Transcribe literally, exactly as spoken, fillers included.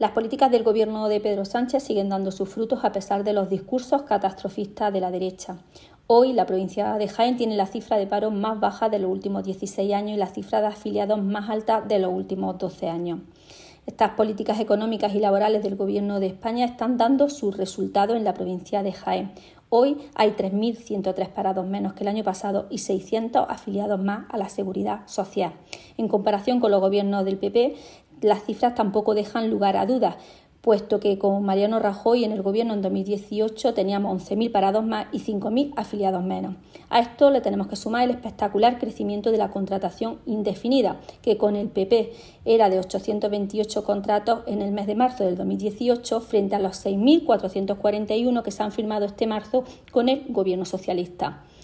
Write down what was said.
Las políticas del gobierno de Pedro Sánchez siguen dando sus frutos a pesar de los discursos catastrofistas de la derecha. Hoy la provincia de Jaén tiene la cifra de paro más baja de los últimos dieciséis años y la cifra de afiliados más alta de los últimos doce años. Estas políticas económicas y laborales del Gobierno de España están dando sus resultados en la provincia de Jaén. Hoy hay tres mil ciento tres parados menos que el año pasado y seiscientos afiliados más a la Seguridad Social. En comparación con los gobiernos del P P, las cifras tampoco dejan lugar a dudas, puesto que con Mariano Rajoy en el gobierno en dos mil dieciocho teníamos once mil parados más y cinco mil afiliados menos. A esto le tenemos que sumar el espectacular crecimiento de la contratación indefinida, que con el P P era de ochocientos veintiocho contratos en el mes de marzo del dos mil dieciocho frente a los seis mil cuatrocientos cuarenta y uno que se han firmado este marzo con el gobierno socialista.